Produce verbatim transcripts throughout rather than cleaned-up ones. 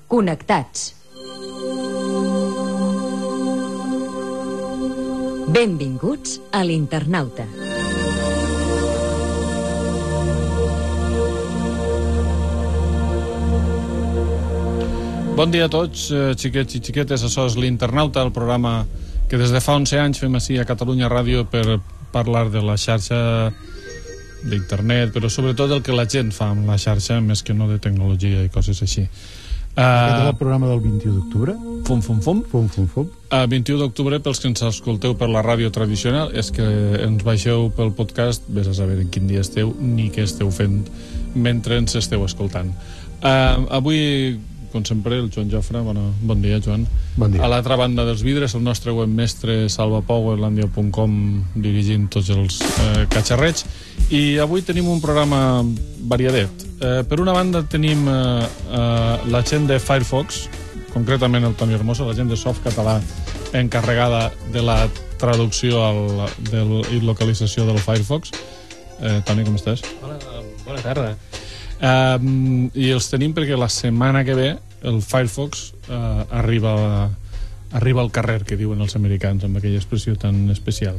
Connectats. Benvinguts a l'Internauta. Bon dia a tots, xiquets i xiquetes. Això és l'Internauta, el programa que des de fa onze anys fem així a Catalunya Ràdio per parlar de la xarxa d'internet, però sobretot el que la gent fa amb la xarxa, més que no de tecnologia i coses així. Uh, Aquest és el programa del vint-i-u d'octubre? Fum, fum, fum. Fum, fum, fum. Uh, vint-i-u d'octubre, pels que ens escolteu per la ràdio tradicional, és que ens baixeu pel podcast, vés a saber en quin dia esteu, ni què esteu fent mentre ens esteu escoltant. Uh, avui, com sempre, el Joan Jofre. Bueno, bon dia, Joan. Bon dia. A l'altra banda dels vidres, el nostre webmestre Salva Powerlandia punt com, dirigint tots els eh, catxarrets. I avui tenim un programa variadet. Eh, per una banda tenim eh, eh, la gent de Firefox, concretament el Toni Hermoso, la gent de Softcatalà, encarregada de la traducció al, del, i localització del Firefox. Eh, Toni, com estàs? Hola, bona tarda. Um, i els tenim perquè la setmana que ve el Firefox uh, arriba arriba al carrer, que diuen els americans, amb aquella expressió tan especial.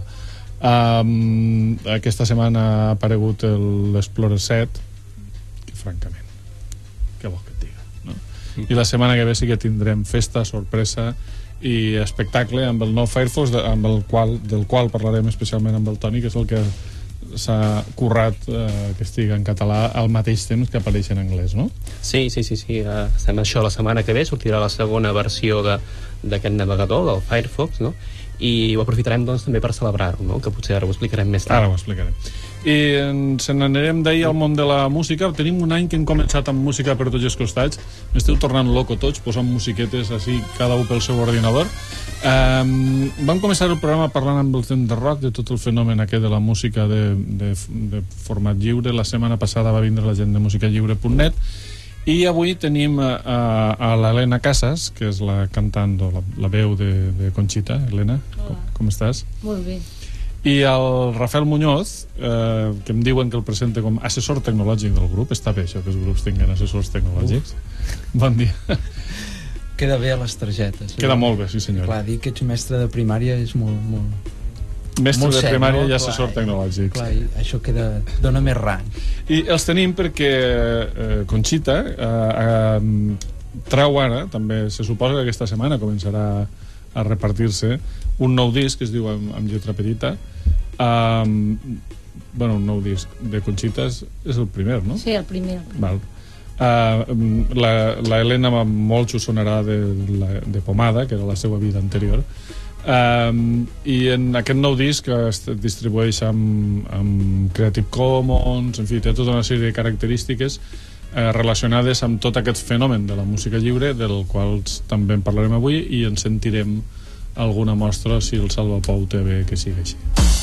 Um, aquesta setmana ha aparegut l'Explorer set, que francament, què vols que et diga, no? I la setmana que ve sí que tindrem festa, sorpresa i espectacle amb el nou Firefox, amb el qual, del qual parlarem especialment amb el Toni, que és el que s'ha currat eh, que estigui en català al mateix temps que apareix en anglès, no? Sí, sí, sí, sí. Uh, estem això la setmana que ve, sortirà la segona versió d'aquest navegador, del Firefox, no? I ho aprofitarem doncs també per celebrar-ho, no? Que potser ara ho explicarem més tard. Ara ho explicarem. I ens n'anirem d'ahir al món de la música. Tenim un any que hem començat amb música per tots els costats. M'esteu tornant loco tots, posant musiquetes així, cada un pel seu ordinador. Um, vam començar el programa parlant amb el temps de rock, de tot el fenomen aquest de la música de, de, de format lliure. La setmana passada va vindre la gent de música lliure punt net i avui tenim a, a l'Helena Casas, que és la cantant o la, la veu de, de Conxita. Helena, com, com estàs? Molt bé. I el Rafael Muñoz, eh, que em diuen que el presenta com assessor tecnològic del grup. Està bé això, que els grups tinguin assessors tecnològics. Uh. Bon dia. Queda bé a les targetes. Queda molt bé, sí senyor. Clar, dir que ets mestre de primària és molt... molt... Mestre molt de sec, primària no? i assessor clar, tecnològic. Clar, això queda, dona més rang. I els tenim perquè eh, Conxita eh, eh, trau ara, també se suposa que aquesta setmana començarà a repartir-se un nou disc que es diu amb, amb lletra petita. Um, bueno, un nou disc de Conxitas és el primer, no? Sí, el primer. El primer. Val. Uh, la, la Helena molt us sonarà de, la, de Pomada, que era la seva vida anterior. Um, i en aquest nou disc es distribueix amb, amb Creative Commons, en fi, té tota una sèrie de característiques eh, relacionades amb tot aquest fenomen de la música lliure, del qual també en parlarem avui, i en sentirem alguna mostra si el Salva Pou té bé que sigui així.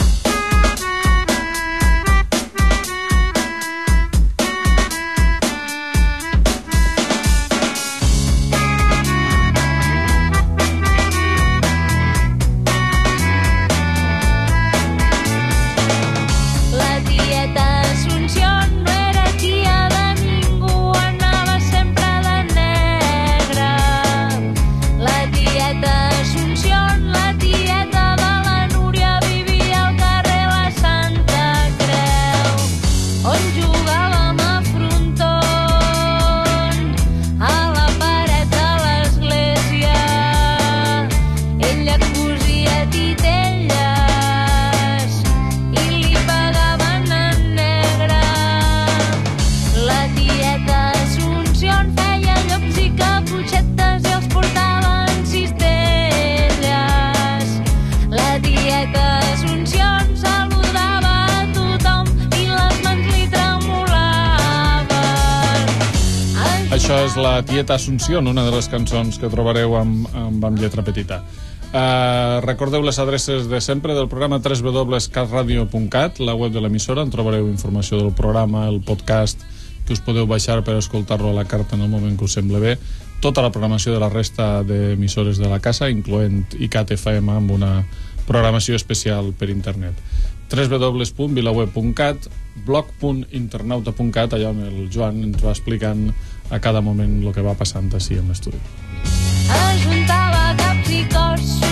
Això és la Tieta Asunción, una de les cançons que trobareu amb, amb, amb lletra petita. Uh, recordeu les adreces de sempre del programa w w w punt cat radio punt cat, la web de l'emissora, on trobareu informació del programa, el podcast, que us podeu baixar per escoltar-lo a la carta en el moment que us sembla bé, tota la programació de la resta d'emissores de la casa, incloent I C A T F M amb una programació especial per internet. w w w punt vilaweb punt cat, blog punt internauta punt cat, allà on el Joan ens va explicant a cada moment el que va passant així en l'estudi. Ajuntava caps i cossos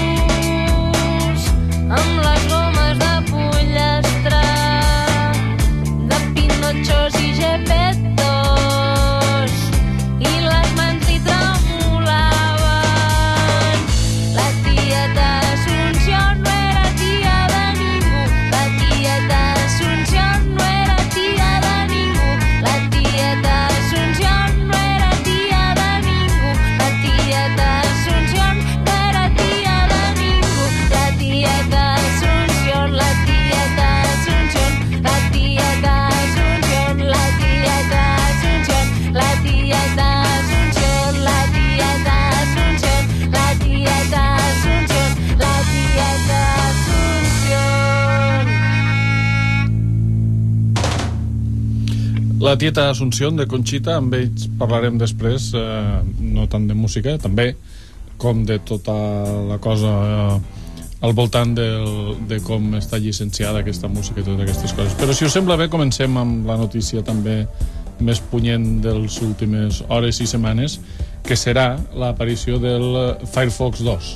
amb les gomes de pollastre, de pinotxos i gepetos, i les mans li tremolaven. La tieta Asunción no era tia de ningú, la tieta Asunción no era tia de ningú, la tieta Asunción no era tia de ningú, la tieta Asunción no era tia de ningú, la tieta Asunción, la tieta Asunción, la tieta Asunción, la tieta Asunción, la tieta Asunción, la tieta Asunción, la tieta Asunción, la tieta Asunción. La tieta Asunción de Conxita, amb ells parlarem després, eh, no tant de música, també, com de tota la cosa eh, al voltant del, de com està llicenciada aquesta música i totes aquestes coses. Però si us sembla bé, comencem amb la notícia també més punyent de les últimes hores i setmanes, que serà l'aparició del Firefox dos.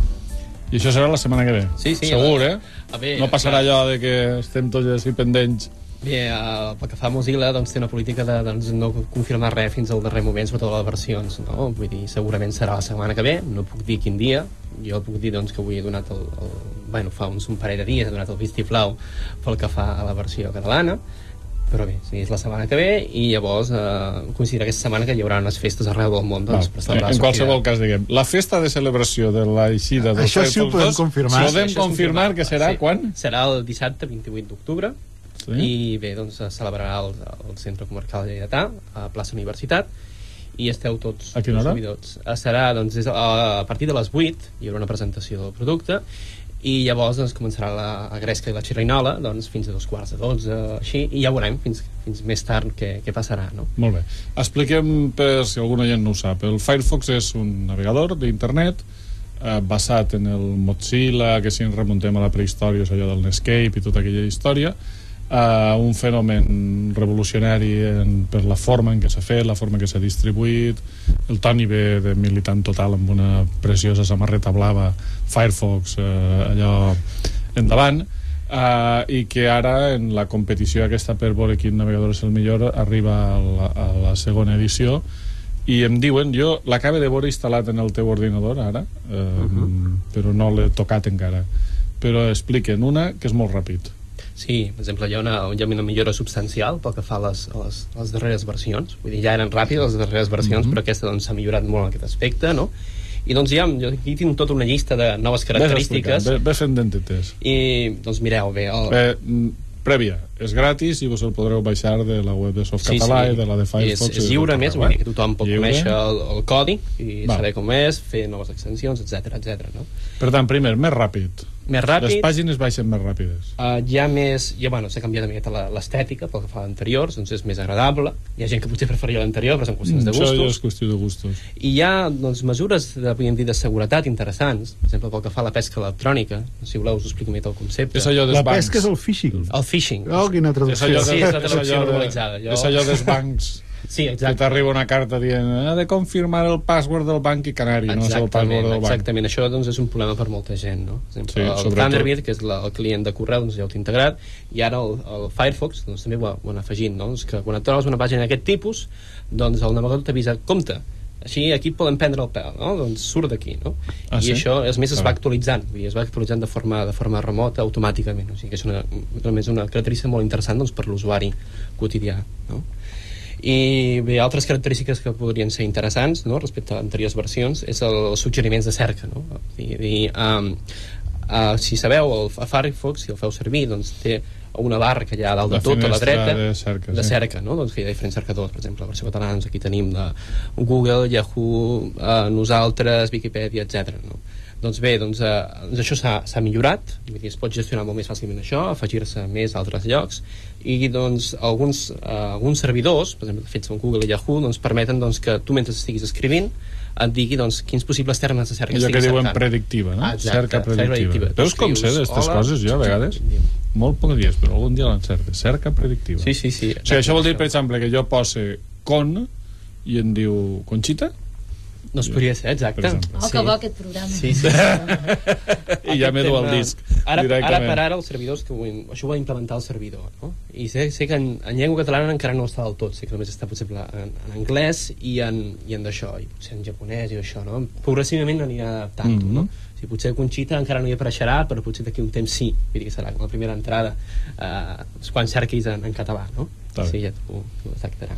I això serà la setmana que ve. Sí, sí, segur, a- eh? a veure, no passarà clar. allò de que estem tots així pendents. Bé, uh, pel que fa a Mozilla, doncs, té una política de doncs, no confirmar res fins al darrer moment, sobretot les versions, no? Vull dir, segurament serà la setmana que ve, no puc dir quin dia. Jo puc dir doncs, que avui he donat el, el... Bueno, fa uns un parell de dies he donat el vistiplau pel que fa a la versió catalana, però bé, sí, és la setmana que ve, i llavors eh, considera aquesta setmana que hi haurà unes festes arreu del món, doncs, Val. per celebrar En la qualsevol sortida. cas, diguem, la festa de celebració de la eixida del Això sí ho Firefox podem dos, confirmar. podem Això és confirmar que serà sí. quan? Serà el dissabte vint-i-vuit d'octubre, Sí. i bé, doncs es celebrarà al, al Centre Comarcal de Lleidatà, a plaça Universitat, i esteu tots A quina hora? convidats. Eh, Serà doncs, des de, a partir de les vuit, hi haurà una presentació del producte, i llavors doncs, començarà la, la gresca i la xerrainola doncs, fins a dos quarts de dotze, així, i ja veurem fins, fins més tard què, què passarà, no? Molt bé. Expliquem, per si algun gent no ho sap, el Firefox és un navegador d'internet eh, basat en el Mozilla, que si ens remuntem a la prehistòria és allò del Netscape i tota aquella història, eh, un fenomen revolucionari en, per la forma en què s'ha fet, la forma en què s'ha distribuït. El Toni ve de militant total amb una preciosa samarreta blava Firefox, eh, allò endavant, eh, i que ara en la competició aquesta per veure quin navegador és el millor arriba a la, a la segona edició, i em diuen, jo l'acabo de veure instal·lat en el teu ordinador ara, eh, uh-huh. però no l'he tocat encara, però expliquen una que és molt ràpid. Sí, per exemple, hi ha una, hi ha una millora substancial pel que fa a les, a les, a les darreres versions. Vull dir, ja eren ràpides les darreres versions, mm-hmm. però aquesta doncs, s'ha millorat molt en aquest aspecte, no? I doncs ja, jo aquí tinc tota una llista de noves característiques. Ves, ves fent d'entités. I, doncs mireu, bé... El... Eh, prèvia, és gratis i vos el podreu baixar de la web de Softcatalà sí, sí. i de la de Firefox. És, és lliure, més, vull dir que tothom pot lliure. conèixer el, el codi i Va. saber com és, fer noves extensions, etcètera, etcètera, no? Per tant, primer, més ràpid. Més ràpid. Les pàgines baixen més ràpides. Uh, hi ha més... Ja, bueno, s'ha canviat una miqueta la- l'estètica pel que fa a l'anterior, doncs és més agradable. Hi ha gent que potser preferia l'anterior, però són qüestions de Això ja és gustos. qüestió de gustos. I hi ha doncs, mesures de, podríem dir, de seguretat interessants, per exemple, pel que fa a la pesca electrònica. Si voleu, us explico més el concepte. És allò dels La bancs. pesca és el phishing. El phishing. Oh, quina És allò, traducció. de, Sí, és la és traducció allò, de, normalitzada, jo- és allò dels bancs. Sí, Que exacte. t'arriba una carta dient ha de confirmar el password del banc i canari, no és el password del banc. Exactament, això doncs, és un problema per molta gent, no? Per exemple, Sí, el sobretot. Thunderbird, que és la, el client de correu, doncs ja ho té integrat, i ara el, el Firefox doncs, també ho, ha- ho han afegit, no? Doncs que quan et trobes una pàgina d'aquest tipus, doncs el navegador t'avisa, compte, així aquí et poden prendre el pèl, no? Doncs surt d'aquí, no? Ah, I sí? això, és més, es Ah. va actualitzant, vull dir, es va actualitzant de forma, de forma remota, automàticament, o sigui que és una, realment és una característica molt interessant doncs, per l'usuari quotidià, no? I bé, altres característiques que podrien ser interessants, no?, respecte a anteriors versions, és el, els suggeriments de cerca, no? I, i, um, uh, si sabeu, el, el Firefox, si el feu servir, doncs té una barra que hi ha a dalt La de tot, a la finestra dreta, de cerca, de sí. cerca, no? Doncs que hi ha diferents cercadors, per exemple, la versió catalana, doncs aquí tenim de Google, Yahoo, uh, nosaltres, Wikipedia, etcètera, no? Doncs bé, doncs, eh, doncs això s'ha, s'ha millorat, vull dir, es pot gestionar molt més fàcilment això, afegir-se més a altres llocs, i doncs alguns, eh, alguns servidors, per exemple, fets amb Google i Yahoo, doncs permeten doncs, que tu mentre estiguis escrivint et digui doncs, quins possibles termes de cerca allò estiguis que diuen cercant. predictiva, no? Exacte, cerca predictiva. predictiva. Veus com sé d'aquestes coses jo a vegades? Molt poc dies, però algun dia l'encertes. Cerca predictiva. Sí, sí, sí. O sigui, això vol dir, per exemple, que jo posi con i em diu Conxita? No es podria ser, exacte. Oh, que bo aquest programa. Sí, sí. I ja m'he du el disc. Ara, ara per ara els servidors que ho, això ho va implementar el servidor, no? I sé, sé que en, en llengua catalana encara no està del tot, sé que només està potser en, en anglès i en, i en d'això, i potser en japonès i això, no? Progressivament anirà adaptant, mm -hmm. no? O sigui, potser Conxita encara no hi apareixerà, però potser d'aquí un temps sí, vull dir que serà com la primera entrada eh, quan cerquis en, en català, no? Sí, ja t'ho detectarà.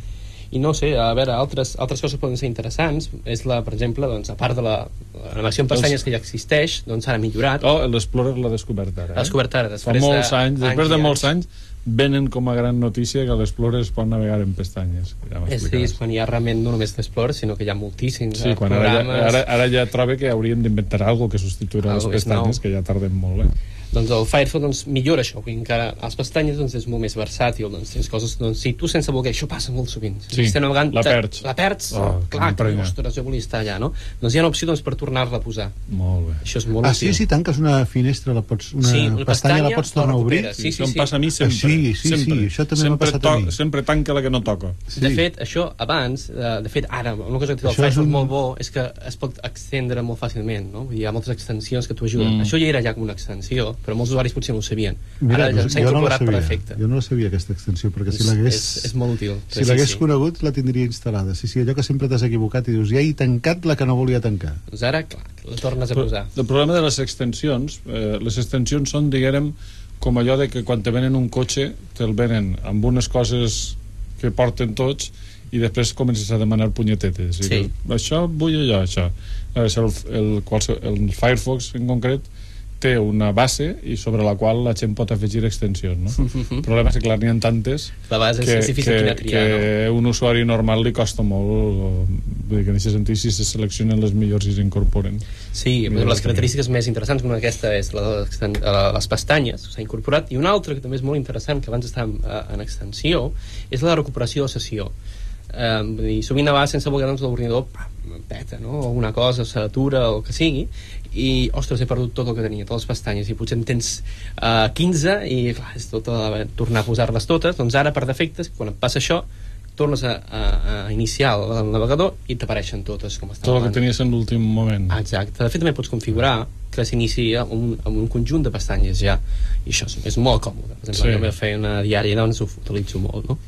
I no sé, a veure, altres, altres coses poden ser interessants. És la, per exemple, doncs, a part de la navegació en pestanyes que ja existeix, doncs s'ha millorat. Oh, l'Explorer l'ha descobert ara. L'ha descobert ara, després Fa molts de, anys, després de anys molts anys, venen com a gran notícia que l'Explorer es pot navegar en pestanyes. Ja és, sí, és quan hi ha realment no només l'Explorer, sinó que hi ha moltíssims sí, quan programes. Ara, ara, ara ja trobo que hauríem d'inventar alguna cosa que substituirà les pestanyes, que ja tardem molt, eh? Doncs el Firefox doncs, millora això, que encara les pestanyes doncs, és molt més versàtil, doncs tens coses, doncs, si tu sense voler, això passa molt sovint, sí, si navegant, la perds, la perds, oh, clar, que, ostres, jo volia estar allà, no? Doncs hi ha una opció doncs, per tornar-la a posar. Molt bé. Això és molt ah, útil. sí, si tanques una finestra, la pots, una sí, pestanya, pestanya la pots tornar a obrir? Sí, sí, sí. Això em passa a mi sempre. Sí, sí, sempre. sí, això també m'ha passat a mi. Sempre tanca la que no toca. Sí. De fet, això abans, de fet, ara, una cosa que té el Firefox un... molt bo és que es pot extendre molt fàcilment, no? Hi ha moltes extensions que t'ho ajuden. Mm. Això ja era ja com una extensió, però molts usuaris potser no ho sabien. Mira, ara s'ha incorporat no per defecte. Jo no la sabia, aquesta extensió, perquè si l'hagués... És, és molt útil. Si l'hagués sí, sí. conegut, la tindria instal·lada. Sí, sí, allò que sempre t'has equivocat i dius, ja he tancat la que no volia tancar. Doncs ara, clar, la tornes a posar. Però, el problema de les extensions, eh, les extensions són, diguem, com allò de que quan te venen un cotxe, te'l venen amb unes coses que porten tots i després comences a demanar punyetetes. I sí. dius, això vull allò, això. El, el, el, el Firefox, en concret, té una base i sobre la qual la gent pot afegir extensions, no? Mm-hmm. El problema és que, clar, n'hi ha tantes la base que, és difícil que, triar, que no? un usuari normal li costa molt, vull dir que en aquest sentit si se seleccionen les millors i s'incorporen. Sí, però les característiques més interessants, una d'aquesta és la de les pestanyes, s'ha incorporat, i una altra que també és molt interessant, que abans estava en extensió, és la de recuperació de sessió. Eh, vull dir, sovint a vegades sense voler doncs l'ordinador peta, no? O alguna cosa s'atura o el que sigui i, ostres, he perdut tot el que tenia, totes les pestanyes, i potser en tens uh, quinze i clar, és tot a tornar a posar-les totes. Doncs ara per defectes, quan et passa això, tornes a, a, a iniciar el navegador i t'apareixen totes com estan. Tot el que tenies en l'últim moment. Exacte, de fet també pots configurar que s'inici amb un, amb un conjunt de pestanyes ja, i això és, és molt còmode. Per exemple, sí. Jo m'he fet una diària, doncs ho utilitzo molt, no?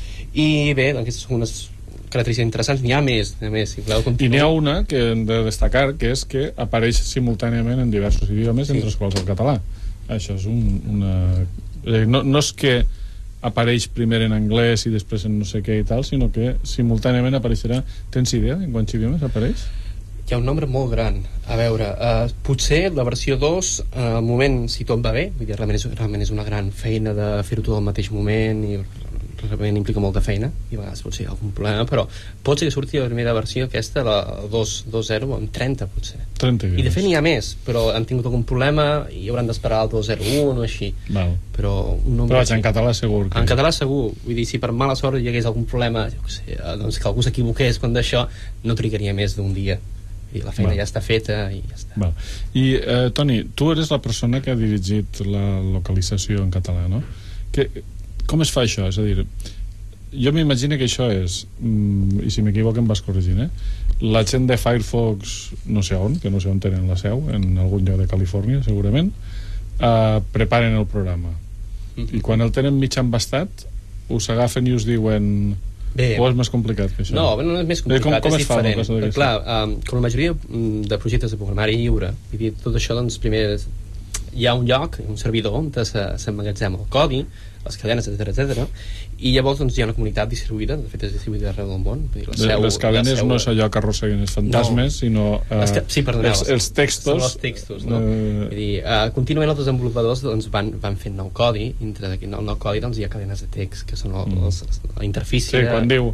I bé, doncs aquestes són unes característiques interessants. N'hi ha més, n'hi ha més si voleu continuar. I n'hi ha una que hem de destacar, que és que apareix simultàniament en diversos idiomes, sí. Entre els quals el català. Això és un, una... No, no és que apareix primer en anglès i després en no sé què i tal, sinó que simultàniament apareixerà... Tens idea en quants idiomes apareix? Hi ha un nombre molt gran. A veure, uh, potser la versió dos, uh, al moment, si tot va bé, vull dir, realment és, realment és una gran feina de fer-ho tot al mateix moment i realment implica molta feina i a vegades pot ser algun problema, però pot ser que surti la primera versió aquesta, la dos punto zero, amb trenta potser. trenta I de fet n'hi ha més, però han tingut algun problema i hauran d'esperar el dos zero un o així. Val. Però un nombre però així. En català segur que... En català segur, vull dir, si per mala sort hi hagués algun problema, jo què sé, doncs que algú s'equivoqués quan d'això, no trigaria més d'un dia. I la feina Val. Ja està feta i ja està. Val. I, eh, Toni, tu eres la persona que ha dirigit la localització en català, no? Que, com es fa això? És a dir, jo m'imagino que això és, mm, i si m'equivoco em vas corregint, eh? La gent de Firefox, no sé on, que no sé on tenen la seu, en algun lloc de Califòrnia, segurament, eh, preparen el programa. Mm-hmm. I quan el tenen mig embastat, us agafen i us diuen... Bé, o és més complicat que això? No, no és més complicat, com, com és diferent. Però, clar, um, com la majoria de projectes de programari lliure, vull dir, tot això, doncs, primer hi ha un lloc, un servidor on s'emmagatzema el codi, les cadenes, etcètera, etcètera, i llavors doncs, hi ha una comunitat distribuïda, de fet és distribuïda arreu del món. Vull dir, la seu, les cadenes seu... no és allò que arrosseguen els fantasmes, no. Sinó uh, que... sí, perdoneu, els, els textos. Són els textos, no? Uh... Vull dir, uh, contínuament els desenvolupadors doncs, van, van fent nou codi, dintre d'aquest nou, nou codi doncs, hi ha cadenes de text, que són el, mm. els, la interfície. Sí, quan diu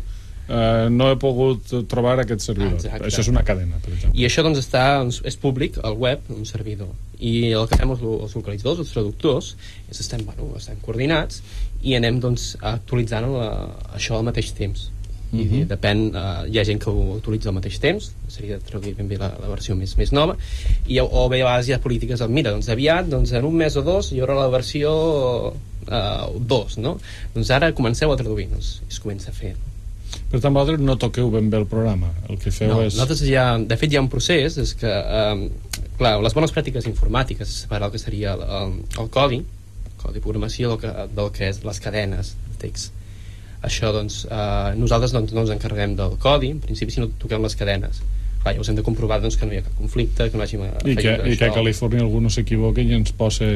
eh, no he pogut trobar aquest servidor. Exacte. Això és una cadena, per exemple. I això doncs està, doncs, és públic al web, un servidor. I el que fem els, els localitzadors, els traductors, és estem, bueno, estem coordinats i anem doncs, actualitzant la, això al mateix temps. I uh -huh. depèn, uh, hi ha gent que ho utilitza al mateix temps, seria traduir ben bé la, la versió més, més nova, i, o bé a vegades hi ha polítiques de, mira, doncs aviat, doncs en un mes o dos hi haurà la versió uh, dos, no? Doncs ara comenceu a traduir, doncs es comença a fer. Per tant, vosaltres no toqueu ben bé el programa, el que feu No, és... nosaltres ja, de fet hi ha un procés, és que um, clar, les bones pràctiques informàtiques és separar el que seria el, el, el codi, el codi de programació del que, del que és les cadenes de text. Això, doncs, eh, nosaltres doncs, no ens encarreguem del codi, en principi, si no toquem les cadenes. Clar, ja us hem de comprovar doncs, que no hi ha cap conflicte, que no hàgim I que, i que a Califòrnia algú no s'equivoqui i ens posa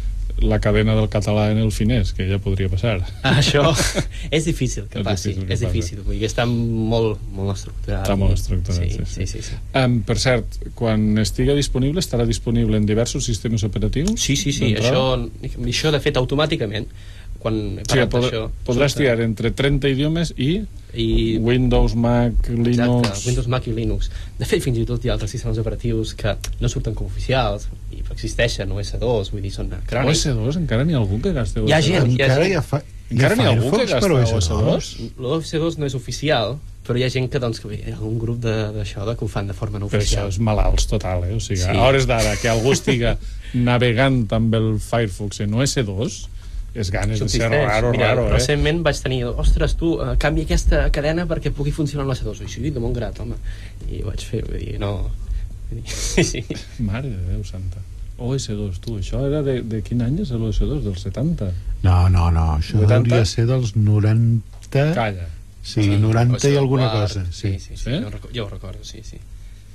la cadena del català en el finès, que ja podria passar. Ah, això és difícil que És passi, difícil que és difícil, vull dir que està molt, molt estructurat. Està molt estructurat, sí. sí, sí, sí, sí. Um, per cert, quan estigui disponible, estarà disponible en diversos sistemes operatius? Sí, sí, sí, això, això de fet automàticament quan he sí, parlat pod d'això podràs triar entre trenta idiomes i, i Windows, Mac, Linux... exacte, Windows, Mac i Linux. De fet, fins i tot hi ha altres sistemes operatius que no surten com oficials i existeixen, O S dos, vull dir, són O crònics. S dos, encara n'hi ha algú que gasti O S dos? Hi ha gent, hi ha Encara gent. hi ha, fa... hi Encara ha n'hi ha algú que Firefox gasta per O S dos? L'O S dos no és oficial, però hi ha gent que, doncs, que hi ha un grup d'això que ho fan de forma no Però oficial. això és malalts total, eh? O sigui, Sí. a hores d'ara que algú estiga navegant amb el Firefox en O S dos és ganes de ser Subsisteix. raro, Mira, raro, eh? recentment vaig tenir, ostres, tu, uh, canvia aquesta cadena perquè pugui funcionar en l'O S dos. I sí, de bon grat, home. I ho vaig fer, vull dir, no... Vull dir, sí, sí. Mare de Déu santa. O S dos, tu, això era de, de quin any és l'O S dos? Dels setanta? No, no, no, això vuitanta? hauria de ser dels noranta... Calla. Sí, noranta i alguna Guard, cosa. Sí, Sí, sí, sí, Sí? Jo, recordo, jo ho recordo, sí, sí.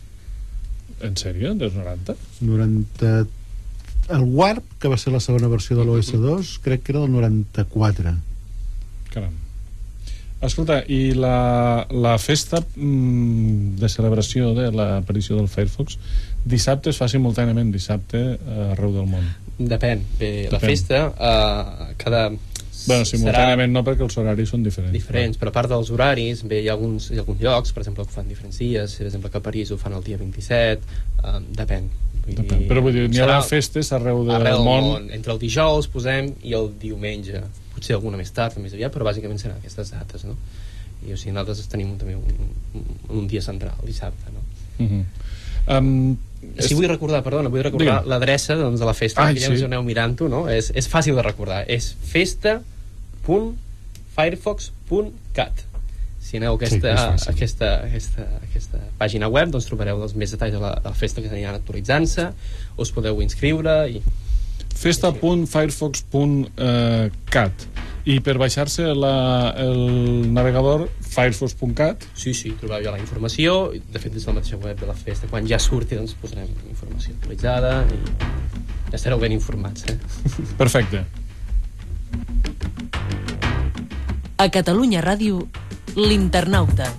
En sèrio? Dels noranta? noranta... El Warp, que va ser la segona versió de l'O S dos, crec que era del noranta-quatre. Caram. Escolta, i la, la festa mm, de celebració de l'aparició del Firefox dissabte es fa simultàniament dissabte eh, arreu del món? Depèn. Bé, la Depèn. festa, uh, cada... Bueno, simultàniament no, perquè els horaris són diferents. diferents, però a part dels horaris, bé, hi ha alguns, hi ha alguns llocs, per exemple, que ho fan diferents dies, per exemple, que a París ho fan el dia vint-i-set, um, depèn. Vull Depèn. Però vull dir, n'hi serà haurà festes arreu del arreu del món. món. Entre el dijous, posem, i el diumenge. Potser alguna més tard, més aviat, però bàsicament seran aquestes dates, no? I o sigui, nosaltres tenim també un, un, un dia central, dissabte, no? Uh -huh. um, Si vull recordar, perdona, vull recordar Digue'm. l'adreça doncs, de la festa, Ai, que ja sí. us aneu mirant-ho, no? És, és fàcil de recordar. És festa punt firefox punt cat. Si aneu a aquesta, Sí, és fàcil. aquesta, aquesta, aquesta pàgina web, doncs trobareu els més detalls de la, de la festa que aniran actualitzant-se, us podeu inscriure i... festa punt firefox punt cat i per baixar-se la, el navegador firefox punt cat. Sí, sí, trobeu ja la informació, i, de fet des de la mateixa web de la festa, quan ja surti doncs posarem informació actualitzada i ja estareu ben informats, eh? Perfecte. A Catalunya Ràdio, l'Internauta.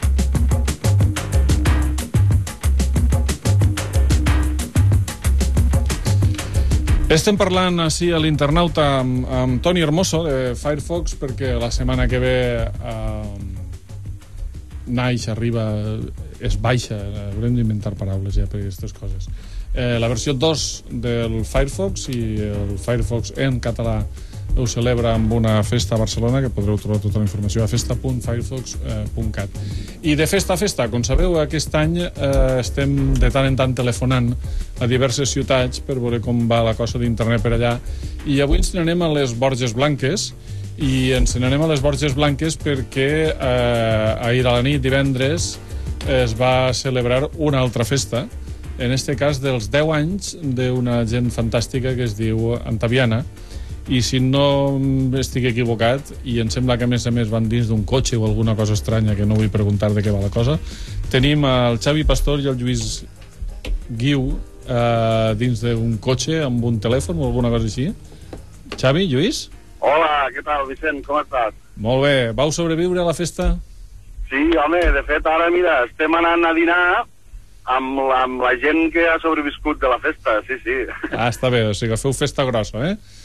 Estem parlant així a l'Internauta amb, amb Toni Hermoso de Firefox perquè la setmana que ve eh, naix, arriba, es baixa, haurem d'inventar paraules ja per aquestes coses. Eh, la versió dos del Firefox i el Firefox en català ho celebra amb una festa a Barcelona que podreu trobar tota la informació a festa punt firefox punt cat. I de festa a festa, com sabeu, aquest any eh, estem de tant en tant telefonant a diverses ciutats per veure com va la cosa d'internet per allà, i avui ens n'anem a les Borges Blanques, i ens n'anem a les Borges Blanques perquè eh, ahir a la nit, divendres, es va celebrar una altra festa, en este cas dels deu anys d'una gent fantàstica que es diu Antaviana, i si no estic equivocat, i em sembla que a més a més van dins d'un cotxe o alguna cosa estranya que no vull preguntar de què va la cosa, tenim el Xavi Pastor i el Lluís Guiu eh, dins d'un cotxe amb un telèfon o alguna cosa així. Xavi, Lluís? Hola, què tal, Vicent? Com estàs? Molt bé. Vau sobreviure a la festa? Sí, home, de fet, ara, mira, estem anant a dinar amb la, amb la gent que ha sobreviscut de la festa, sí, sí. Ah, està bé, o sigui, feu festa grossa, eh?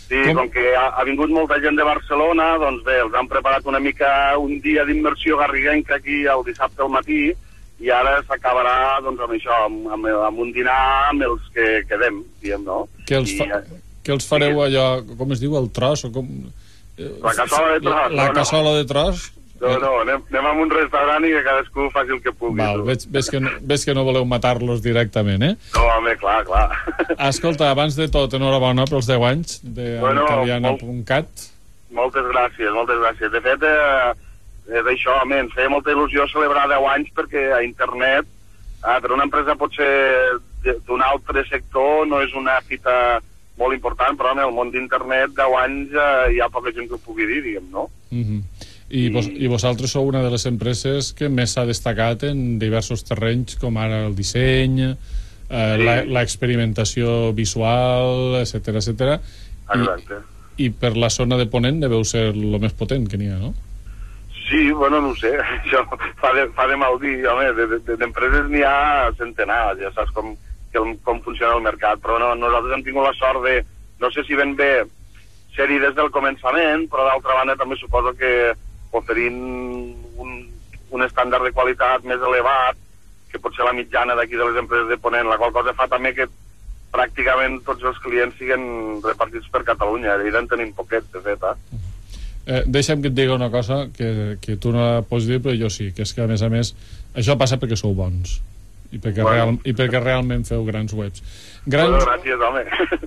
Sí, com, com que ha, ha vingut molta gent de Barcelona, doncs bé, els han preparat una mica un dia d'immersió garriguenca aquí el dissabte al matí, i ara s'acabarà doncs, amb això, amb, amb, amb un dinar amb els que quedem, diem, no? Que els, fa, I, que els fareu allò, com es diu, el tros? O com... La cassola de tros. La, la no, cassola de tros? No, no, anem, anem a un restaurant i que cadascú faci el que pugui. Val, veig, ves, que no, ves que no voleu matar-los directament, eh? No, home, clar, clar. Escolta, abans de tot, enhorabona pels deu anys de bueno, Italiana punt cat. Moltes gràcies, moltes gràcies. De fet, eh, és això, home, ens feia molta il·lusió celebrar deu anys perquè a internet, eh, per una empresa potser d'un altre sector, no és una fita molt important, però en el món d'internet deu anys eh, hi ha poca gent que ho pugui dir, diguem, no? Mhm. Mm I, vos, I vosaltres sou una de les empreses que més s'ha destacat en diversos terrenys, com ara el disseny, eh, sí. l'experimentació visual, etcètera, etcètera. Exacte. I, I per la zona de Ponent deveu ser el més potent que n'hi ha, no? Sí, bueno, no ho sé, això fa de, fa de mal dir, home, d'empreses n'hi ha centenars, ja saps com, com funciona el mercat, però no, nosaltres hem tingut la sort de, no sé si ben bé ser-hi des del començament, però d'altra banda també suposo que oferint un, un estàndard de qualitat més elevat que pot ser la mitjana d'aquí de les empreses de Ponent, la qual cosa fa també que pràcticament tots els clients siguin repartits per Catalunya. Allà en tenim poquets, de fet, eh? Eh, deixa'm que et digui una cosa que, que tu no la pots dir, però jo sí, que és que a més a més això passa perquè sou bons i perquè, bueno. real, i perquè realment feu grans webs. Grans... Bueno, gràcies, home.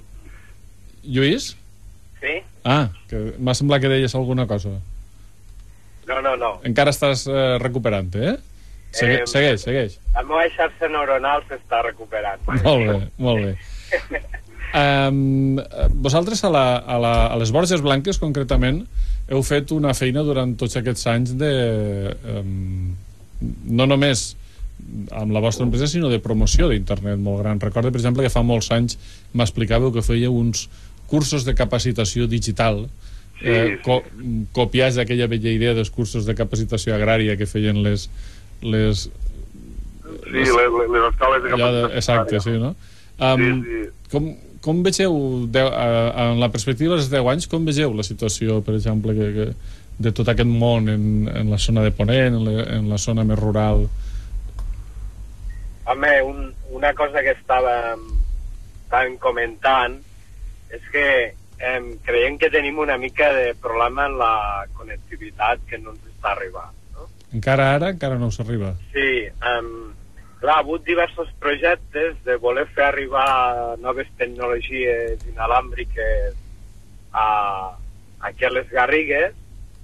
Lluís? Sí? Ah, que m'ha semblat que deies alguna cosa. No, no, no. Encara estàs eh, recuperant, eh? Segue, eh? Segueix, segueix. La meva xarxa neuronal s'està recuperant. Molt bé, molt bé. um, vosaltres a, la, a, la, a les Borges Blanques, concretament, heu fet una feina durant tots aquests anys de... Um, no només amb la vostra empresa, sinó de promoció d'internet molt gran. Recordo, per exemple, que fa molts anys m'explicàveu que fèieu uns cursos de capacitació digital, sí, eh, sí. co copiats d'aquella vella idea dels cursos de capacitació agrària que feien les... les sí, les, les, les escoles de capacitació de, exacte, sí, no? Um, sí, sí. Com, com vegeu, deu, uh, en la perspectiva dels deu anys, com vegeu la situació, per exemple, que, que, de tot aquest món en, en la zona de Ponent, en la, en la zona més rural? Home, un, una cosa que estàvem, estàvem comentant és que eh, creiem que tenim una mica de problema en la connectivitat que no ens està arribant, no? Encara ara, encara no us arriba? Sí, um, clar, ha hagut diversos projectes de voler fer arribar noves tecnologies inalàmbriques a, aquí a les Garrigues,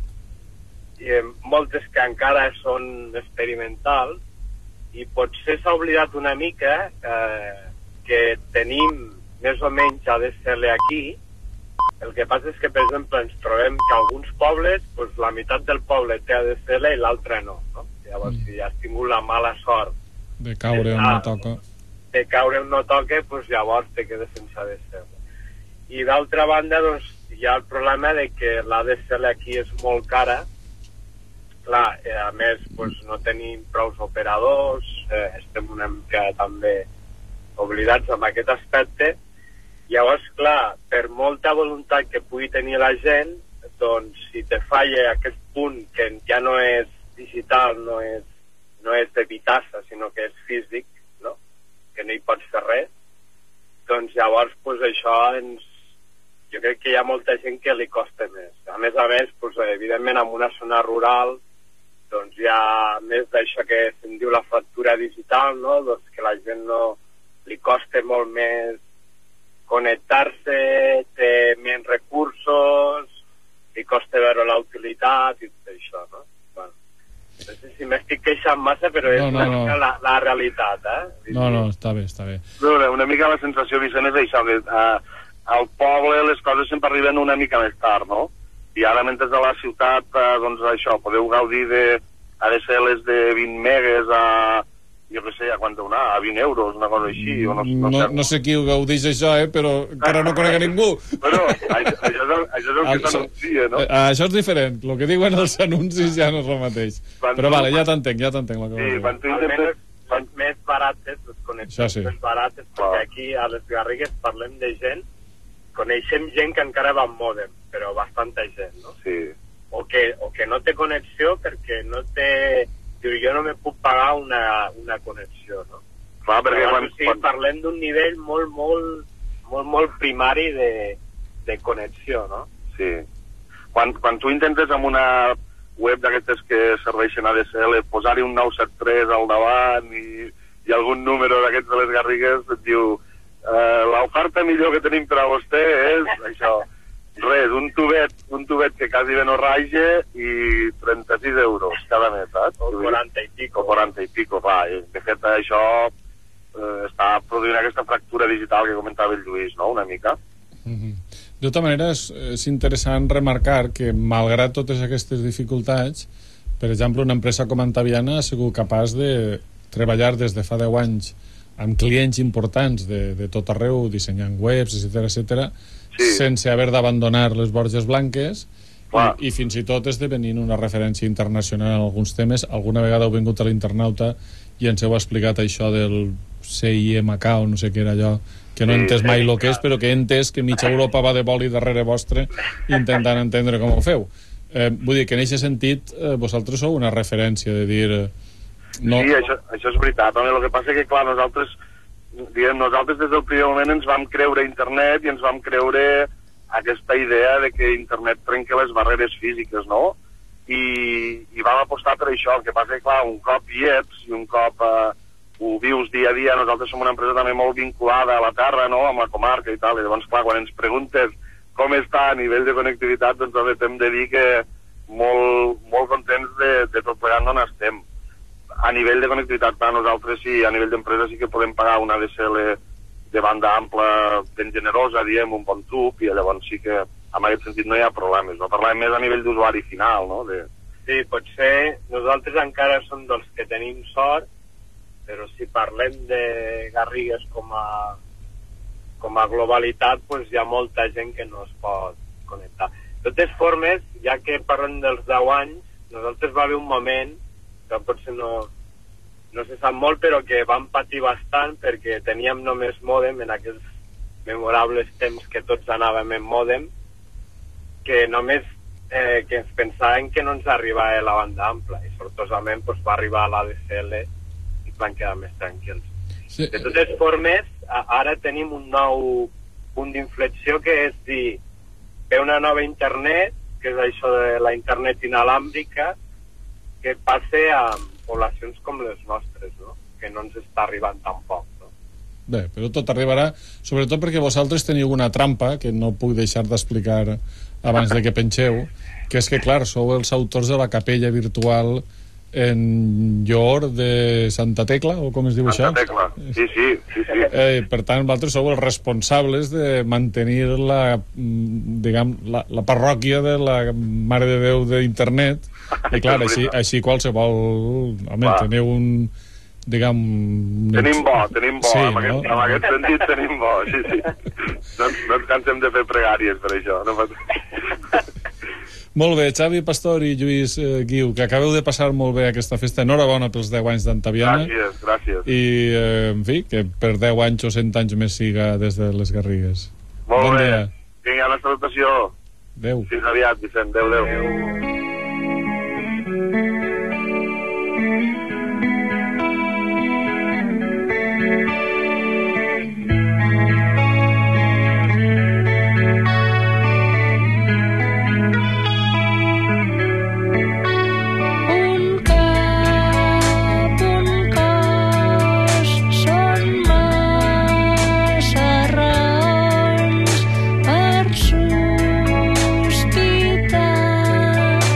i eh, moltes que encara són experimentals, i potser s'ha oblidat una mica eh, que tenim més o menys A D S L aquí. El que passa és que, per exemple, ens trobem que alguns pobles, doncs, la meitat del poble té A D S L i l'altre no, no? Llavors, mm. si has tingut la mala sort de caure on no toca, de caure on no toca, doncs llavors te quedes sense A D S L. I d'altra banda, doncs, hi ha el problema de que l'A D S L aquí és molt cara. Clar, eh, a més, doncs, no tenim prous operadors, eh, estem una mica també oblidats amb aquest aspecte. Llavors, clar, per molta voluntat que pugui tenir la gent, doncs, si te falla aquest punt que ja no és digital, no és, no és de bitassa, sinó que és físic, no? Que no hi pots fer res, doncs llavors, doncs, això ens... jo crec que hi ha molta gent que li costa més. A més a més, doncs, evidentment, en una zona rural, doncs hi ha més d'això que se'n diu la fractura digital, no? Doncs que la gent no li costa molt més connectar-se, té menys recursos, li costa veure la utilitat i tot això, no? Bueno, no sé si m'estic queixant massa, però no, és no, una no. mica la, la realitat, eh? No, no, està bé, està bé. No, una mica la sensació, Vicent, és això, que eh, al poble les coses sempre arriben una mica més tard, no? I ara, mentre de la ciutat, eh, doncs això, podeu gaudir de A D S Ls de vint megues a, jo què sé, a quant deu anar, a vint euros, una cosa així. O no, no, no, sé. no sé qui ho gaudeix això, eh, però encara no conec a ningú. Bueno, això, això, és el, això és el que s'anuncia, no? A, això és diferent, el que diuen els anuncis ja no és el mateix. Quan però tu, vale, ja t'entenc, ja t'entenc. Sí, quan tu intentes... Quan... més barates, les connexions sí. més barates, perquè aquí a les Garrigues parlem de gent coneixem gent que encara va amb mòdem, però bastanta gent, no? Sí. O que, o que no té connexió perquè no té... Diu, jo no me puc pagar una, una connexió, no? Clar, perquè Llavors, quan, sí, quan... parlem d'un nivell molt, molt, molt, molt primari de, de connexió, no? Sí. Quan, quan tu intentes amb una web d'aquestes que serveixen a D S L posar-hi un nou set tres al davant i, i algun número d'aquests de les Garrigues, et diu eh, l'oferta millor que tenim per a vostè és això, res, un tubet, un tubet que quasi bé no raige i trenta-sis euros cada mes, saps? O quaranta i pico. O quaranta i pico, clar. De fet, això eh, està produint aquesta fractura digital que comentava el Lluís, no?, una mica. Mm-hmm. De tota manera, és, és interessant remarcar que, malgrat totes aquestes dificultats, per exemple, una empresa com Antaviana ha sigut capaç de treballar des de fa deu anys amb clients importants de, de tot arreu, dissenyant webs, etcètera, etcètera, sí, sense haver d'abandonar les Borges Blanques i, i fins i tot esdevenint una referència internacional en alguns temes. Alguna vegada heu vingut a l'Internauta i ens heu explicat això del C I M K o no sé què era allò, que no he entès mai el que és, però que he entès que mitja Europa va de boli darrere vostre intentant entendre com ho feu. Eh, vull dir que en aquest sentit eh, vosaltres sou una referència de dir... Eh, no... Sí, això, això és veritat. Home, el que passa és que, clar, nosaltres, diguem, nosaltres des del primer moment ens vam creure internet i ens vam creure aquesta idea de que internet trenca les barreres físiques, no? I, i vam apostar per això. El que passa és que, clar, un cop hi ets i un cop... Eh, ho vius dia a dia, nosaltres som una empresa també molt vinculada a la terra, no?, amb la comarca i tal, i llavors, clar, quan ens preguntes com està a nivell de connectivitat, doncs també t'hem de dir que molt, molt contents de, de tot plegat on estem. A nivell de connectivitat, clar, nosaltres sí, a nivell d'empresa sí que podem pagar una D S L de banda ampla ben generosa, diem, un bon tub, i llavors sí que en aquest sentit no hi ha problemes, no? Parlem més a nivell d'usuari final, no? De... Sí, potser nosaltres encara som dels que tenim sort, però si parlem de Garrigues com a, com a globalitat, doncs hi ha molta gent que no es pot connectar. De totes formes, ja que parlem dels deu anys, nosaltres va haver un moment, que potser no, no se sap molt, però que vam patir bastant perquè teníem només mòdem en aquells memorables temps que tots anàvem en mòdem, que només eh, que ens pensàvem que no ens arribava la banda ampla, i sortosament doncs, va arribar a la D S L van quedar més tranquils. Sí. De totes formes, ara tenim un nou punt d'inflexió que és dir, ve una nova internet, que és això de la internet inalàmbrica, que passe a poblacions com les nostres, no?, que no ens està arribant tampoc. No? Bé, però tot arribarà, sobretot perquè vosaltres teniu una trampa que no puc deixar d'explicar abans de que penxeu, que és que, clar, sou els autors de la capella virtual en Llor de Santa Tecla, o com es diu Santa això? Tecla, sí, sí, sí, sí. Eh, per tant, vosaltres sou els responsables de mantenir la, diguem, la, la parròquia de la Mare de Déu d'internet, i clar, així, així qualsevol, home, teniu un, diguem... Tenim bo, tenim bo, sí, en, no? aquest, en aquest sentit tenim bo, sí, sí. No, no ens cansem de fer pregàries per això, no pot... Molt bé, Xavi Pastor i Lluís eh, Guiu, que acabeu de passar molt bé aquesta festa. Enhorabona pels deu anys d'Antaviana. Gràcies, gràcies. I, eh, en fi, que per deu anys o cent anys més siga des de les Garrigues. Molt bon bé. Dia. Vinga, la salutació. Adéu. Fins aviat, Vicent. Adéu, adéu. Sospitar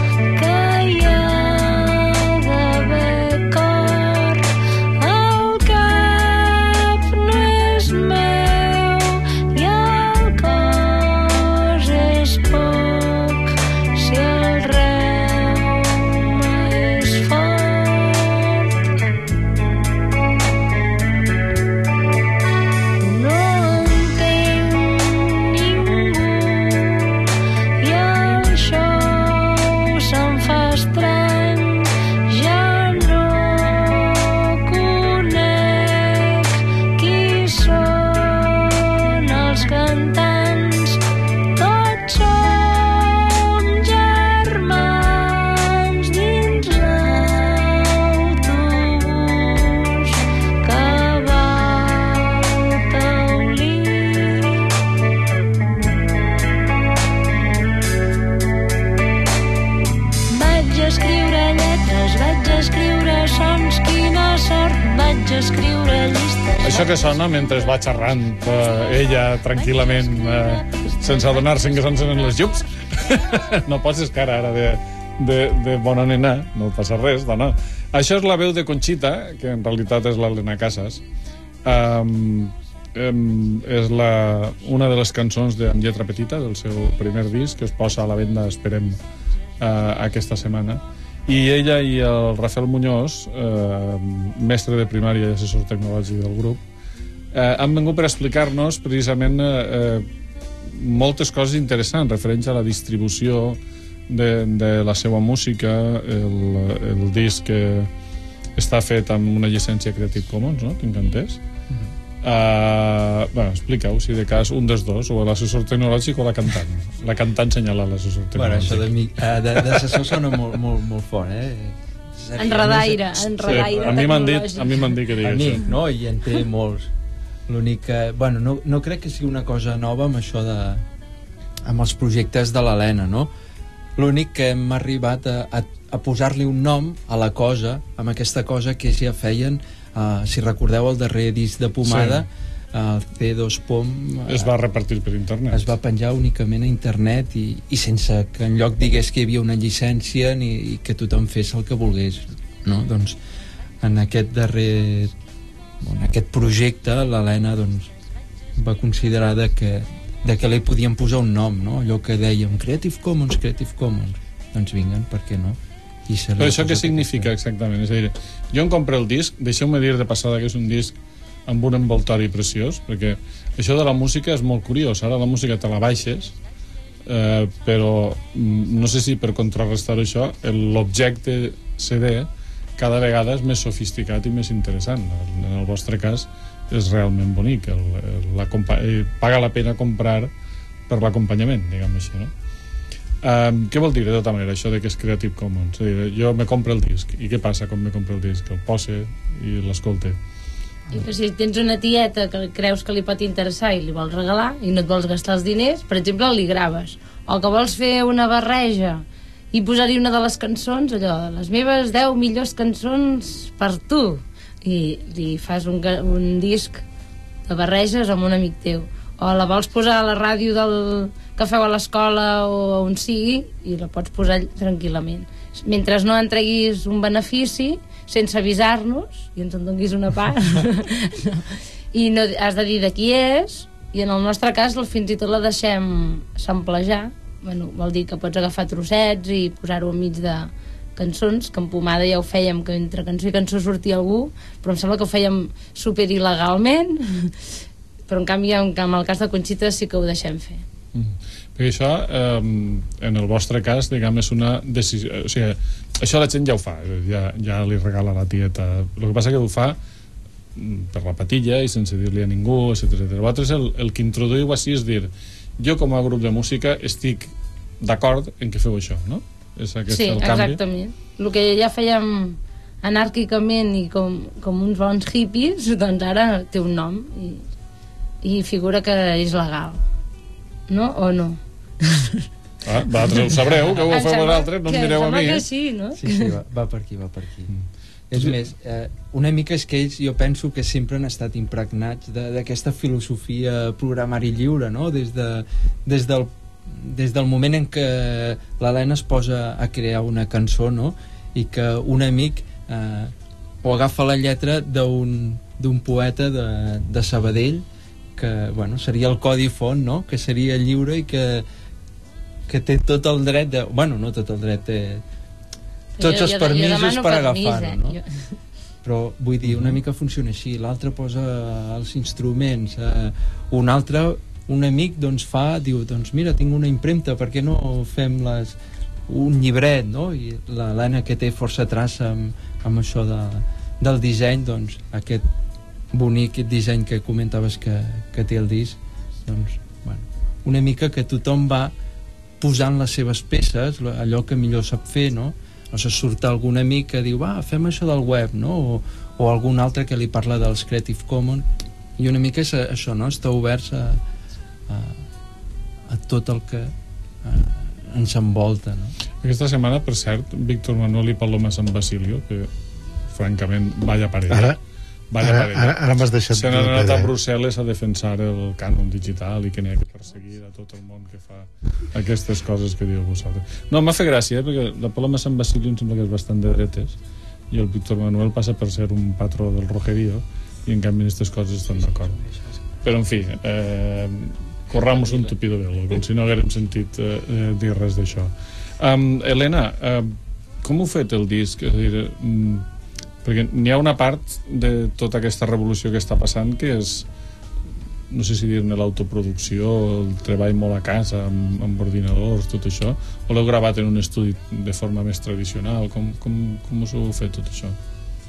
això que sona mentre va xerrant eh, ella tranquil·lament eh, sense adonar-se que s'encenen les llums? No poses cara ara de, de, de bona nena, no passa res, dona. Això és la veu de Conxita, que en realitat és l'Helena Casas. Um, um, és la, una de les cançons de, amb lletra petita del seu primer disc, que es posa a la venda, esperem, uh, aquesta setmana. I ella i el Rafael Muñoz, eh, mestre de primària i assessor tecnològic del grup, eh, han vingut per explicar-nos precisament eh, moltes coses interessants referents a la distribució de, de la seva música. El, el disc que està fet amb una llicència Creative Commons, no? Tinc entès. Uh, bueno, explica-ho, si de cas un dels dos, o l'assessor tecnològic o la cantant. La cantant senyala l'assessor tecnològic. Bueno, això de mi, uh, de, d'assessor sona molt, molt, molt fort, eh? Enredaire, enredaire sí, a mi m'han dit, a mi m'han dit que digui això. Amic, no? I en té molts. L'únic que... Bueno, no, no crec que sigui una cosa nova amb això de... amb els projectes de l'Helena, no? L'únic que hem arribat a, a, a posar-li un nom a la cosa, amb aquesta cosa que ja feien. Uh, si recordeu el darrer disc de Pomada, sí. uh, C dos Pom uh, es va repartir per internet, es va penjar únicament a internet i, i sense que enlloc digués que hi havia una llicència ni i que tothom fes el que volgués, no? Doncs en aquest darrer en aquest projecte l'Helena doncs, va considerar de que, de que li podien posar un nom, no? Allò que dèiem Creative Commons, Creative Commons, doncs vinguen, per què no? Però això què significa exactament? És a dir, jo em compro el disc, deixeu-me dir de passada que és un disc amb un envoltori preciós, perquè això de la música és molt curiós. Ara la música te la baixes, eh, però no sé si per contrarrestar això l'objecte C D cada vegada és més sofisticat i més interessant. En el vostre cas és realment bonic. El, el, paga la pena comprar per l'acompanyament, diguem així, no? Um, què vol dir de tota manera això de que és Creative Commons? És dir, jo me compro el disc i què passa quan me compro el disc? El pose i l'escolte. I que si tens una tieta que creus que li pot interessar i li vols regalar i no et vols gastar els diners, per exemple, li graves. O que vols fer una barreja i posar-hi una de les cançons, allò, les meves deu millors cançons per tu, i li fas un, un disc de barreges amb un amic teu. O la vols posar a la ràdio del que feu a l'escola o on sigui i la pots posar tranquil·lament. Mentre no en treguis un benefici sense avisar-nos i ens en donis una part no. I no, has de dir de qui és, i en el nostre cas fins i tot la deixem samplejar. Bueno, vol dir que pots agafar trossets i posar-ho enmig de cançons, que en Pomada ja ho fèiem, que entre cançó i cançó sortia algú, però em sembla que ho fèiem super il·legalment, però en canvi en el cas de Conxita sí que ho deixem fer. Mm. Perquè això, eh, en el vostre cas, diguem, és una decisió... O sigui, això la gent ja ho fa, ja, ja li regala la tieta. El que passa que ho fa per la patilla i sense dir-li a ningú, etcètera. Vosaltres el, el que introduïu així és dir, jo com a grup de música estic d'acord en que feu això, no? És aquest sí, el canvi. Exactament. El que ja fèiem anàrquicament i com, com uns bons hippies, doncs ara té un nom i, i figura que és legal. No o no? Ah, vosaltres ho sabreu, que ho feu vosaltres, no em direu a mi. Que sí, no? Sí, sí, va, va per aquí, va per aquí. Mm. És sí. Més, eh, una mica és que ells, jo penso que sempre han estat impregnats d'aquesta filosofia programari lliure, no? Des, de, des, del, des del moment en què l'Helena es posa a crear una cançó, no? I que un amic eh, o agafa la lletra d'un d'un poeta de, de Sabadell, que bueno, seria el codi font, no? Que seria lliure i que que té tot el dret de... Bueno, no tot el dret, té tots jo, els jo, permisos jo per agafar-ho, no? Jo... Però vull dir, una mica funciona així. L'altre posa els instruments, eh, un altre, un amic, doncs fa, diu, doncs mira, tinc una impremta, per què no fem les, un llibret, no? I l'Helena, que té força traça amb, amb això de, del disseny, doncs aquest bonic disseny que comentaves que, que té el disc, doncs, bueno, una mica que tothom va posant les seves peces, allò que millor sap fer, no? O sigui, surt algun amic que diu, va, fem això del web, no? O, o algun altre que li parla dels Creative Commons, i una mica és això, no? Està oberts a, a, a tot el que a, ens envolta, no? Aquesta setmana, per cert, Víctor Manuel i Paloma San Basilio, que francament, vaya parella. Ara? Vaya Ara, parella. ara, ara m'has deixat Se n'ha de anat a pedra. Brussel·les a defensar el cànon digital i que n'hi ha que perseguir a tot el món que fa aquestes coses que diu vosaltres. No, m'ha fet gràcia, eh, perquè la Paloma Sant Basilio em sembla que és bastant de dretes i el Víctor Manuel passa per ser un patró del rojerío i en canvi en aquestes coses estan d'acord. Però, en fi, eh, corramos un tupido velo, com si no haguérem sentit eh, eh, dir res d'això. Um, Helena, eh, com heu fet el disc? És a dir, mm, perquè n'hi ha una part de tota aquesta revolució que està passant que és, no sé si dir-ne l'autoproducció, el treball molt a casa amb, amb ordinadors, tot això, o l'heu gravat en un estudi de forma més tradicional? Com, com, com us ho heu fet tot això?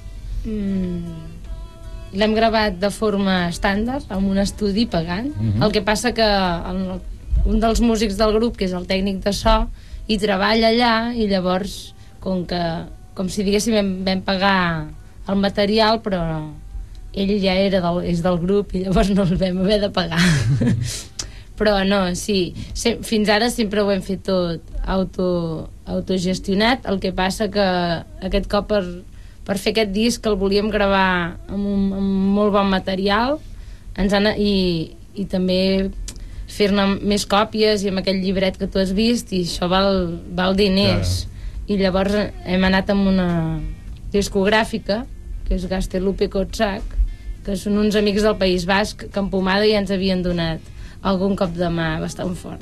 Mm, l'hem gravat de forma estàndard amb un estudi pagant. Mhm. El que passa que el, un dels músics del grup, que és el tècnic de so, hi treballa allà i llavors com que com si diguéssim vam, vam pagar el material però ell ja era del, és del grup i llavors no el vam haver de pagar. Però no, sí, se, fins ara sempre ho hem fet tot auto, autogestionat. El que passa que aquest cop per, per fer aquest disc el volíem gravar amb, un, amb molt bon material ens han, i, i també fer-ne més còpies i amb aquell llibret que tu has vist i això val, val diners. Ja. I llavors hem anat amb una discogràfica que és Gaztelupe Kotxak, que són uns amics del País Basc que en Pomada ja ens havien donat algun cop de mà bastant fort.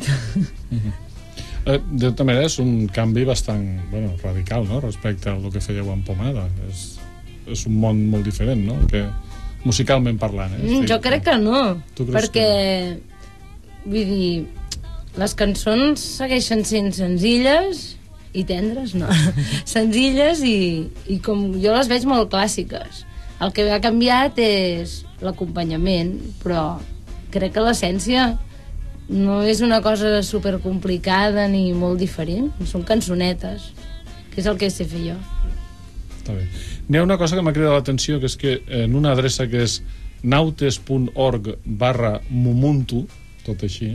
Eh, de tota manera és un canvi bastant bueno, radical, no?, respecte al que fèieu en Pomada. És, és un món molt diferent, no?, que, musicalment parlant. Eh? Mm, jo crec que no, perquè que... vull dir, les cançons segueixen sent senzilles i tendres, no, senzilles i, i com jo les veig molt clàssiques. El que ha canviat és l'acompanyament, però crec que l'essència no és una cosa supercomplicada ni molt diferent, són cançonetes, que és el que sé fer jo. Està bé. N'hi ha una cosa que m'ha cridat l'atenció, que és que en una adreça que és nautes.org barra mumuntu, tot així,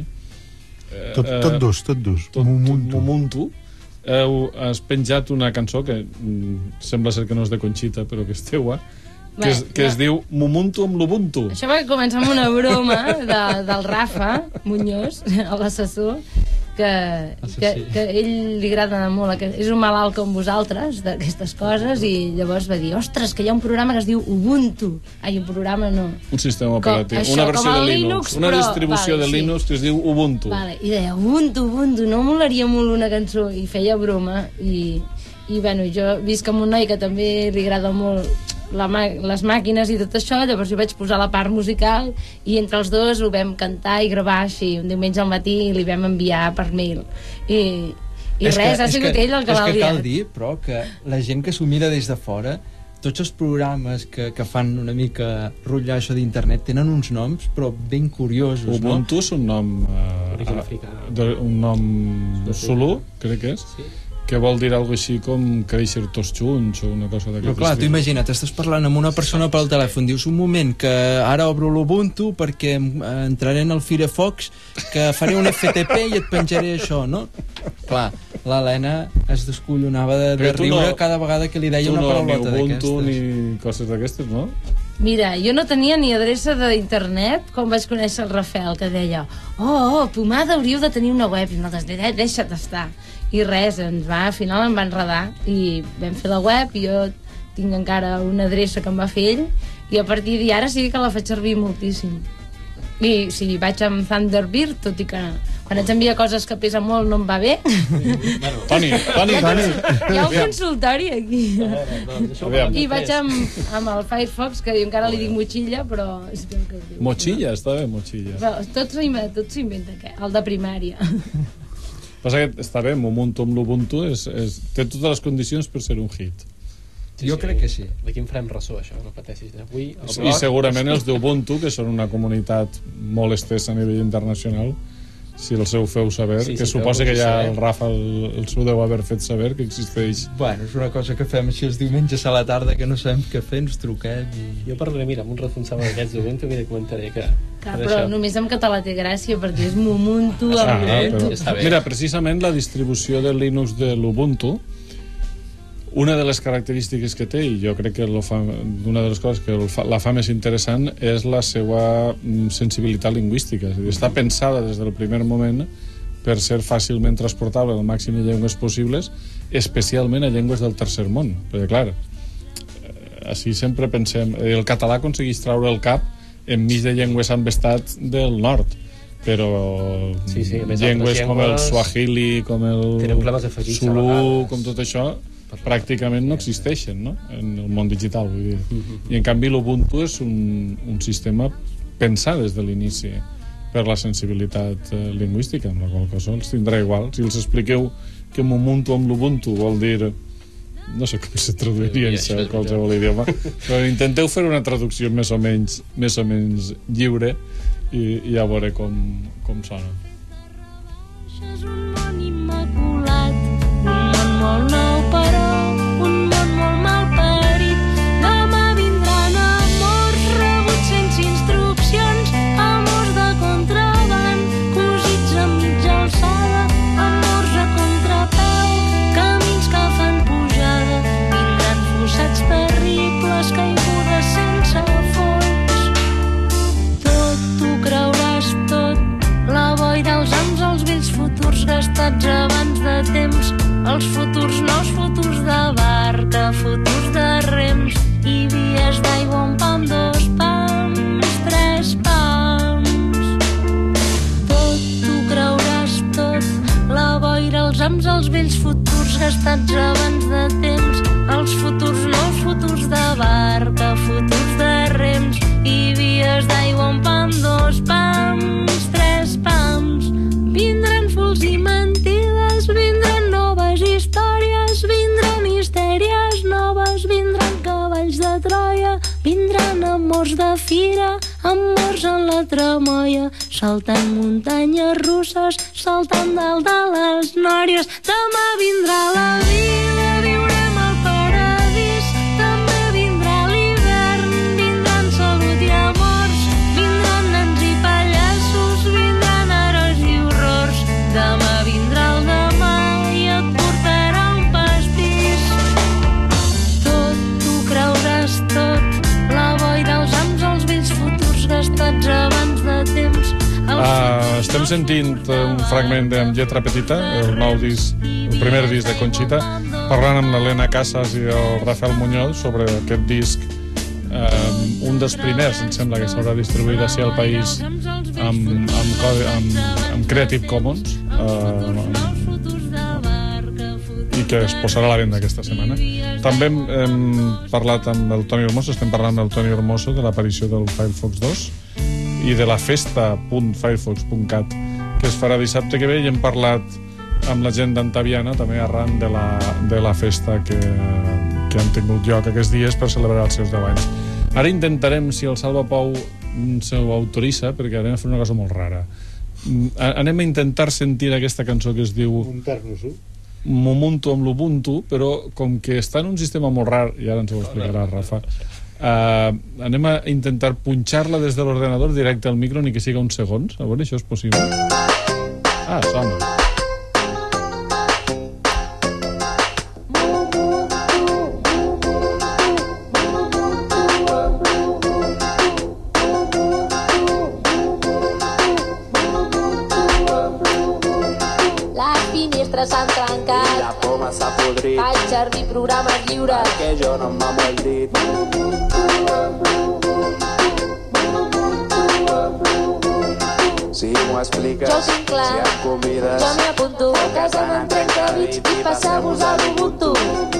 eh, Tot, tot dos, tot dos. tot, Mumuntu. Mumuntu, heu, has penjat una cançó que mm, sembla ser que no és de Conxita, però que és teua, que, Bé, es, que no. es diu Mumuntu amb l'Ubuntu. Això va començar amb una broma de, del Rafa Muñoz, l'assessor, que, que, que a ell li agrada molt, que és un malalt com vosaltres d'aquestes coses, i llavors va dir, ostres, que hi ha un programa que es diu Ubuntu. Ai, un programa no. Un sistema operatiu, Com- això, una versió com de el Linux, Linux, una però- distribució vale, de sí. Linux que es diu Ubuntu. Vale, i deia, Ubuntu, Ubuntu, no molaria molt una cançó, i feia broma, i, i bueno, jo visc amb un noi que també li agrada molt la mà les màquines i tot això, llavors jo vaig posar la part musical i entre els dos ho vam cantar i gravar així un diumenge al matí i li vam enviar per mail i, i És res, que- ha és sigut que, ell el que és l'ha que cal liat. dir, però, que la gent que s'ho mira des de fora, tots els programes que, que fan una mica rotllar això d'internet tenen uns noms, però ben curiosos, Ubuntu és un nom eh, Origen africà. de, un nom Zulu, crec que és, Sí. que vol dir alguna així com créixer tots junts o una cosa d'aquest Però clar, tu imagina't, estàs parlant amb una persona pel telèfon, dius un moment que ara obro l'Ubuntu perquè em- entraré en el Firefox, que faré un F T P i et penjaré això, no? Clar, l'Helena es descollonava de, de Perquè tu riure no- cada vegada que li deia tu una no, paraulota ni Ubuntu d'aquestes. ni coses d'aquestes, no? Mira, jo no tenia ni adreça d'internet quan vaig conèixer el Rafael, que deia oh, oh, Pomada, hauríeu de tenir una web, i nosaltres deia, deixa't estar. I res, ens va, al final em va enredar i vam fer la web i jo tinc encara una adreça que em va fer ell i a partir d'ara sí que la faig servir moltíssim. I sí, vaig amb Thunderbird, tot i que quan ets envia coses que pesen molt no em va bé. Toni, Toni, Toni. Hi ha un consultori aquí. Aviam. I vaig amb, amb el Firefox, que jo encara li dic motxilla, però és el que es diu. Motxilla, està bé, motxilla. Però tot s'ho inventa, tot s'ho inventa, què? El de primària. Passa que està bé, Ubuntu amb l'Ubuntu és, és, té totes les condicions per ser un hit. Jo crec que sí. D'aquí en farem ressò, això, no pateixis. Avui, el I blog... segurament els d'Ubuntu, que són una comunitat molt estesa a nivell internacional, si els heu feu saber, Sí, que sí, suposa feu que ja saber. el Rafa el, el seu deu haver fet saber que existeix. Bueno, és una cosa que fem així els diumenges a la tarda que no sabem què fer, ens truquem i... Jo parlaré, mira, amb un responsable d'aquests d'Ubuntu i li comentaré que... Clar, que però d'això- només en català té gràcia, perquè és Mumuntu Ah, amb però, Ubuntu. està bé. mira, precisament la distribució de Linux de l'Ubuntu una de les característiques que té, i jo crec que lo fa, una de les coses que fa, la fa més interessant és la seva sensibilitat lingüística. És a dir, està pensada des del primer moment per ser fàcilment transportable al màxim de llengües possibles, especialment a llengües del tercer món. Perquè, clar, així sempre pensem... El català aconsegueix traure el cap enmig de llengües embestats del nord, però sí, sí, llengües, llengües com el swahili, com el zulu, com tot això, pràcticament no existeixen, no?, en el món digital, vull dir. I en canvi l'Ubuntu és un, un sistema pensat des de l'inici per la sensibilitat eh, lingüística, amb la qual cosa els tindrà igual. Si els expliqueu que Ubuntu amb l'Ubuntu vol dir... No sé com se traduiria això a qualsevol idioma, però intenteu fer una traducció més o menys, més o menys lliure i, i a veure com, com sona. Això és un món immaculat, un món molt nou, però un món molt mal parit. Demà vindran amors rebuts sense instruccions, amors de contraband, cosits a mitja alçada, amors a contrapeu, camins que fan pujada, vindran fossats terribles, caigudes sense fons. Tot t'ho creuràs tot, la boira, els ams, els vells futurs gastats abans de temps, els futurs nous, futurs de barca, futurs de rems i vies d'aigua, un pam, dos pams, tres pams. Tot t'ho creuràs tot, la boira, els ams, els vells futurs gastats abans de temps, els futurs nous, futurs de barca, futurs de rems i vies d'aigua, un pam, dos pams, tres pams. Vindran fulls i mentides, vindran noves històries, vindran histèries noves, vindran cavalls de Troia, vindran amors de fira, amors en la tramoia, saltant muntanyes russes, saltant dalt de les nòries. Demà vindrà la vida, viurem al paradís, també vindrà l'hivern, vindran salut i amors, vindran nens i pallassos, vindran herois i horrors. Demà vindrà el demà i et portarà un pastís. Tot t'ho creuràs tot, la boira, els ams, els vells futurs gastats abans de temps. Uh, estem sentint un fragment de Amb lletra petita, el nou disc, el primer disc de Conxita, parlant amb l'Helena Casas i el Rafael Muñoz sobre aquest disc, uh, un dels primers, em sembla, que s'haurà distribuït així al país amb, amb, codi, amb, amb Creative Commons, uh, i que es posarà a la venda aquesta setmana. També hem, hem parlat amb el Toni Hermoso, estem parlant amb el Toni Hermoso de l'aparició del Firefox dos i de la festa punt firefox punt cat que es farà dissabte que ve, i hem parlat amb la gent d'Antaviana també arran de la, de la festa que, que han tingut lloc aquests dies per celebrar els seus deu anys. Ara intentarem, si el Salva Pou se ho autoritza, perquè anem a fer una cosa molt rara. Anem a intentar sentir aquesta cançó que es diu Ubuntu amb l'Ubuntu, però com que està en un sistema molt rar, i ara ens ho explicarà Rafa, Uh, anem a intentar punxar-la des de l'ordenador directe al micro, ni que siga uns segons. A veure, això és possible? Ah, sona. Les finestres s'han trencat i la poma s'ha podrit. Faig servir programes lliures perquè jo no m'amo el dit. Si m'ho expliques, jo tinc clar, si em convides, jo m'hi apunto. A casa me'n trenca bits i passeu-vos a l'Ubuntu.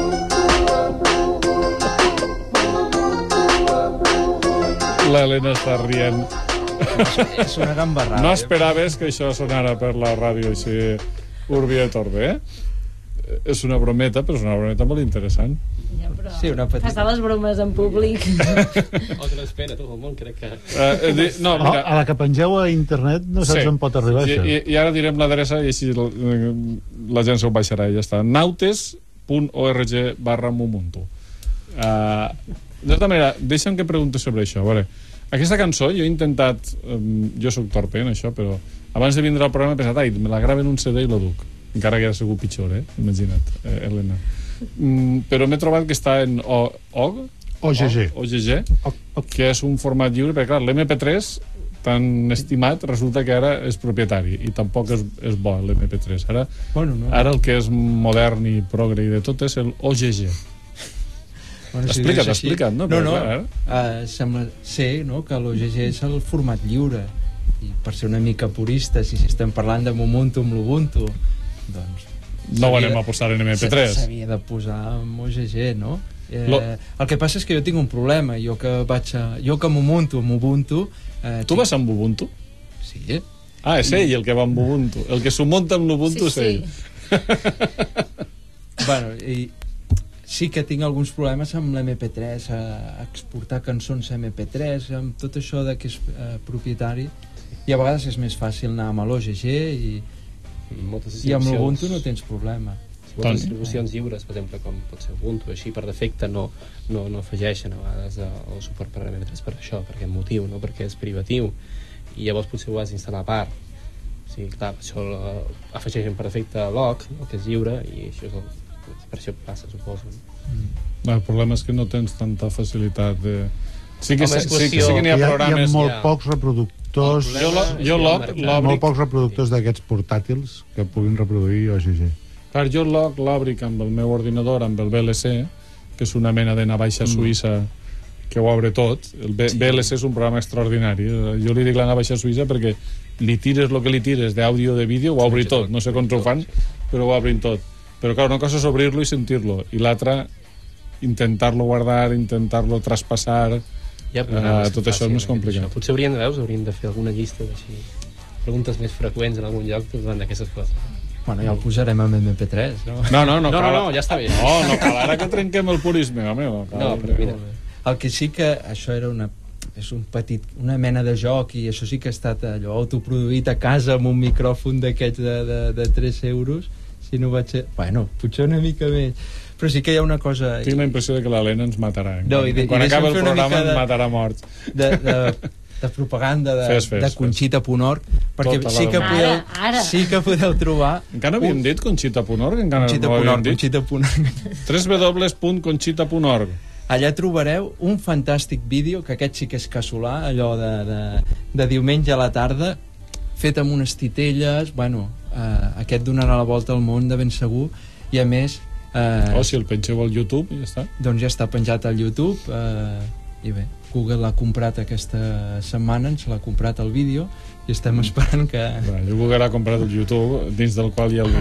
L'Helena està rient. És una gambarrada. No esperaves que això sonara per la ràdio així Urbi et Orbi, eh? És una brometa, però és una brometa molt interessant. Ja, però sí, una petita. passar les bromes en públic. O te l'espera tot el món, crec que... Uh, di, no, mira, a la que pengeu a internet no saps sí. on pot arribar I, això. i, I ara direm l'adreça i així la, la gent s'ho baixarà i ja està. nautes punt org barra Ubuntu. Uh, de tota manera, deixa'm que pregunti sobre això. A veure, aquesta cançó jo he intentat, um, jo soc torpe en això, però abans de vindre al programa he pensat, ai, me la graven un C D i lo duc. Encara que ha sigut pitjor, eh? Imagina't, eh, Helena. mm, però m'he trobat que està en O G O G G. O G G, que és un format lliure, perquè clar, l'M P tres tan estimat resulta que ara és propietari i tampoc és, és bo l'M P tres. Ara, bueno, no. ara el que és modern i progre i de tot és el O G G. Bueno, si explica't, així... explica't, no? No, no, clar, uh, sembla ser no, que l'O G G és el format lliure i per ser una mica purista, si estem parlant de Ubuntu amb l'Ubuntu, doncs... No ho anem a posar en M P tres. S'havia de posar amb O G G, no? Eh, Lo... El que passa és que jo tinc un problema, jo que vaig a... Jo que amb Ubuntu, amb Ubuntu... Eh, tu tinc... vas amb Ubuntu? Sí. Ah, és ell el que va amb Ubuntu. El que s'ho munta amb l'Ubuntu sí, és ell. Sí. Bueno, i sí que tinc alguns problemes amb l'M P tres, a exportar cançons a M P tres, amb tot això de que és eh, propietari, i a vegades és més fàcil anar amb l'O G G i, i amb l'Ubuntu no tens problema. Si moltes distribucions lliures, per exemple, com pot ser Ubuntu, així per defecte no, no, no afegeixen a vegades el suport per M P tres per això, per aquest motiu, no? Perquè és privatiu, i llavors potser ho has d'instal·lar a part. O sigui, clar, això afegeixen per defecte l'O C, no? Que és lliure, i això és el, per això passa, suposo. Mm. El problema és que no tens tanta facilitat de... Sí que, Home, sí, sí, sí que n'hi ha programes... Hi ha molt ja. pocs reproductors... Jo, lo, jo lo, molt pocs reproductors d'aquests portàtils que puguin reproduir O G G. Clar, jo l'obric amb el meu ordinador, amb el V L C, que és una mena de navaixa mm. suïssa que ho obre tot. El B- sí. V L C és un programa extraordinari. Jo li dic la navaixa suïssa perquè li tires el que li tires d'àudio o de vídeo, ho obri tot. No sé com ho fan, però ho obrin tot. Però clar, una cosa és obrir-lo i sentir-lo, i l'altra intentar-lo guardar, intentar-lo traspassar. Ja, uh, tot això és més complicat. Això. Potser haurien de, veus, haurien de fer alguna llista d'així, preguntes més freqüents en algun lloc davant d'aquestes coses. Bueno, ja el posarem amb M P tres, no? No, no, no, no, cal... no, no, ja està bé. No, no cal ara que trenquem el purisme, home. No, cal... no però mira. El que sí que això era una és un petit, una mena de joc, i això sí que ha estat allò autoproduït a casa amb un micròfon d'aquests de, de, de tres euros, si no vaig ser... Bueno, potser una mica més, però sí que hi ha una cosa... Tinc la impressió de que l'Helena ens matarà. No, i de, quan i acaba el programa de, ens matarà morts. De, de, de propaganda de, fes, fes, de Conxita punt org, perquè Tota sí que, podeu, ara, ara. sí que podeu trobar... Encara no havíem un... dit Conxita punt org? Encara Conxita no punt ho org, havíem dit? Conxita punt org. w w w punt conxita punt org. Allà trobareu un fantàstic vídeo, que aquest sí que és casolà, allò de, de, de diumenge a la tarda, fet amb unes titelles, bueno, eh, aquest donarà la volta al món de ben segur, i a més... Eh, o si el pengeu al YouTube i ja està. Doncs ja està penjat al YouTube, eh, i bé, Google l'ha comprat aquesta setmana, ens l'ha comprat el vídeo, i estem esperant que... Bueno, jo Google ha comprat el YouTube, dins del qual hi ha el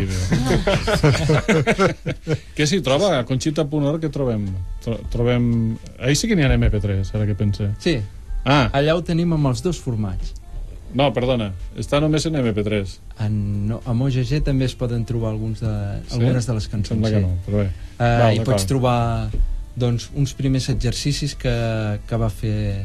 vídeo. Què s'hi troba? A conxita punt org què trobem? Trobem... Ahí sí que n'hi ha M P tres, ara que pense. Sí, ah. allà ho tenim amb els dos formats. No, perdona, està només en M P tres. En, no, amb O G G també es poden trobar alguns de, sí? algunes de les cançons. Sembla que no, però bé. Uh, Val, I pots trobar doncs, uns primers exercicis que, que va fer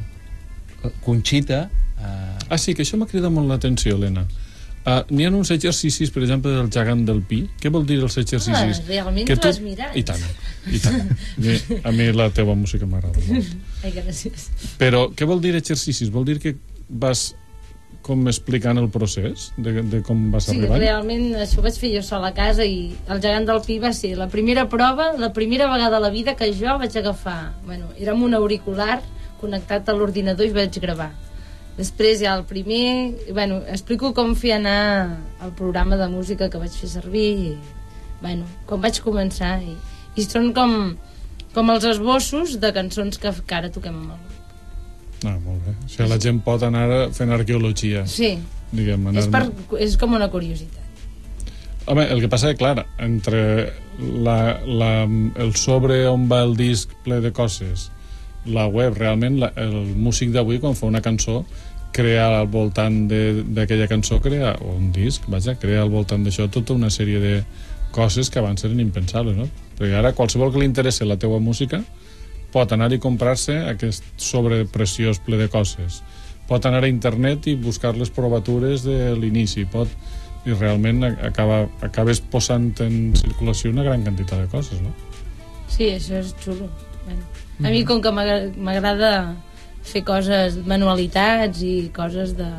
Conxita. Uh... Ah, sí, que això m'ha cridat molt l'atenció, Helena. Uh, N'hi ha uns exercicis, per exemple, del gegant del Pi. Què vol dir els exercicis? Ah, realment que tu tu... has mirat. I tant, i tant. A mi, a mi la teva música m'agrada molt. Ai, gràcies. Però què vol dir exercicis? Vol dir que vas com explicant el procés de, de com vas sí, arribant? Sí, realment això ho vaig fer jo sol a casa, i el gegant del Pi va ser la primera prova, la primera vegada a la vida que jo vaig agafar, bueno, era amb un auricular connectat a l'ordinador i vaig gravar. Després ja el primer, bueno, explico com fer anar el programa de música que vaig fer servir, i, bueno, com vaig començar, i, i són com, com els esbossos de cançons que, que ara toquem amb el grup. Ah, molt bé. O sigui, la gent pot anar fent arqueologia. Sí, diguem, anar... és, per, és com una curiositat. Home, el que passa és, clar, entre la, la, el sobre on va el disc ple de coses, la web, realment, la, el músic d'avui, quan fa una cançó, crea al voltant d'aquella cançó, crea, o un disc, vaja, crea al voltant d'això tota una sèrie de coses que abans eren impensables, no? Perquè ara qualsevol que li interessi la teua música pot anar i comprar-se aquest sobre preciós ple de coses. Pot anar a internet i buscar les provatures de l'inici, pot... i realment acaba, acabes posant en circulació una gran quantitat de coses, no? Sí, això és xulo. Bueno, a mi, com que m'agrada fer coses, manualitats i coses de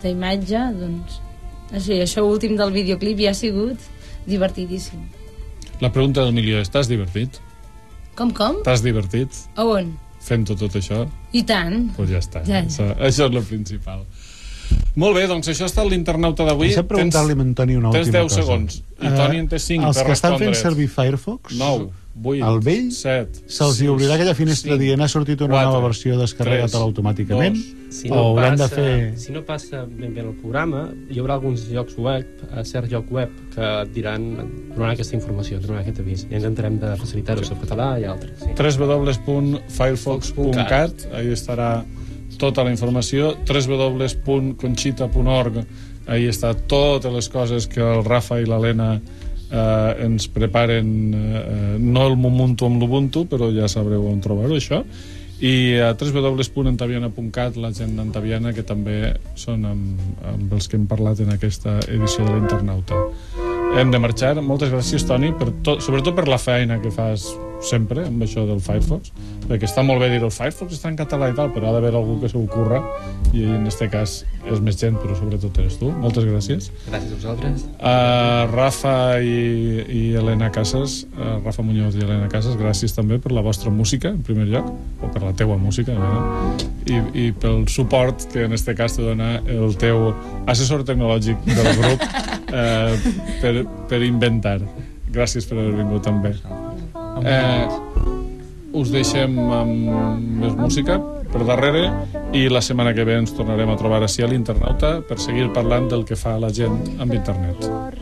d'imatge, doncs... Així, això últim del videoclip ja ha sigut divertidíssim. La pregunta del milió és, t'has divertit? Com, com? T'has divertit A on? fent-ho tot això? I tant. Doncs pues ja està, Ja. això, això és el principal. Molt bé, doncs això ha estat l'internauta d'avui. Deixa'm preguntar-li a en Toni una tens última deu cosa. segons, i Toni en té cinc Els per que estan fent respondre't. servir Firefox, nou, vuit, el vell, set, se'ls hi obrirà aquella finestra dient ha sortit una quatre, nova versió descarregat tres, automàticament, Si o no, hauran de passa, fer... si no passa ben bé el programa, hi haurà alguns llocs web, a cert lloc web, que et diran, et donaran aquesta informació, et donaran aquest avís. I intentarem de facilitar-ho en català i altres. Sí. w w w punt firefox punt cat, ahí estarà tota la informació. w w w punt conchita punt org, ahí està totes les coses que el Rafa i l'Helena eh, ens preparen, eh, no el Ubuntu amb l'Ubuntu, però ja sabreu on trobar-ho, això. I a w w w punt antaviana punt cat, la gent d'Antaviana, que també són amb, amb els que hem parlat en aquesta edició de l'Internauta. Hem de marxar. Moltes gràcies, Toni, per tot, sobretot per la feina que fas sempre amb això del Firefox, perquè està molt bé dir el Firefox està en català i tal, però ha d'haver algú que se ho curra, i en aquest cas és més gent, però sobretot eres tu. Moltes gràcies. Gràcies a vosaltres. Uh, Rafa i, i Helena Casas, uh, Rafa Muñoz i Helena Casas, gràcies també per la vostra música, en primer lloc, o per la teua música, Helena, i, i pel suport que en aquest cas te dona el teu assessor tecnològic del grup uh, per, per inventar. Gràcies per haver vingut també. Eh, us deixem amb més música per darrere i la setmana que ve ens tornarem a trobar així a l'Internauta per seguir parlant del que fa la gent amb internet.